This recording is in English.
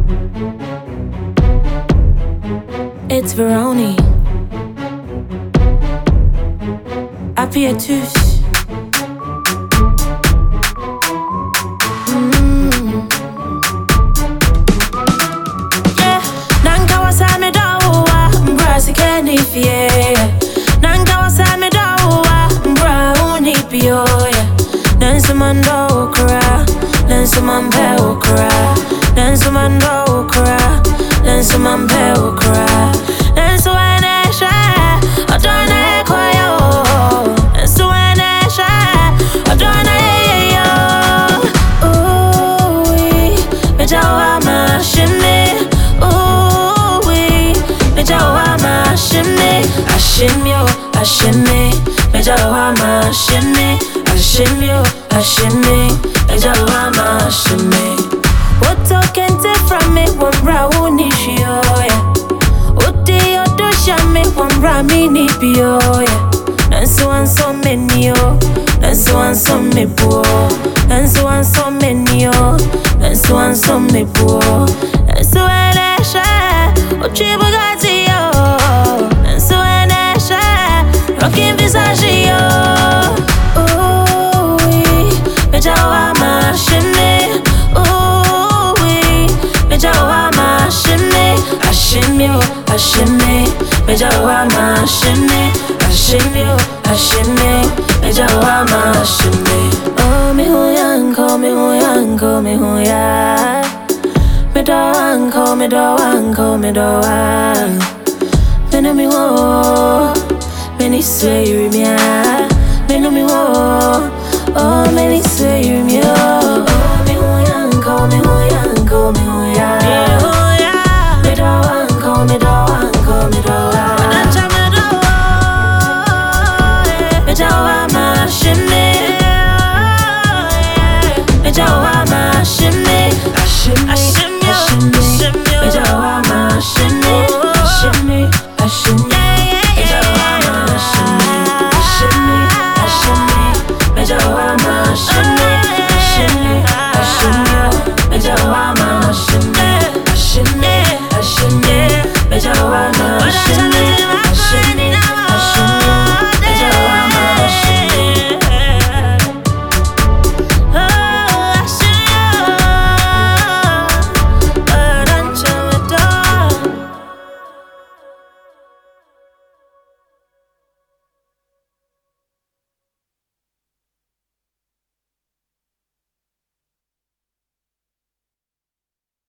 It's Veroni. Appui à tous. Yeah, Nanka was a me dawa, Brasi Kenny Fie. Nanka was a me dawa, Brown Pio. Nansumando Kra, Nansumambe Okra, Nansumando Okra, Nansumambe Okra. Nansuanesha, Odone Koyo, Nansuanesha, Odone Yo. Ooh, Mejawa Mashimi, ooh, Mejawa Mashimi, Ashimyo, Ashimi, Mejawa Mashimi. Ashimyo, Ashimi, Mejawa Mashimi. What talking from me, one brown nishio, what day or do shame, one ramini pio, and so on so many, and so on so many poor, and so on so many, and so on so many poor, and so I share, or Chibagazio, and so I share, rocking visagio. Mejawa Mashimi, ooh, Mejawa Mashimi, Ashimyo, Ashimi, Mejawa Mashimi, Ashimyo, Ashimi, Mejawa Mashimi. Oh, me huyanko, me huyanko, me huya. Me doanko, me doanko, me doan. Me no me wo, me ni swear me no me wo. Oh, many say you're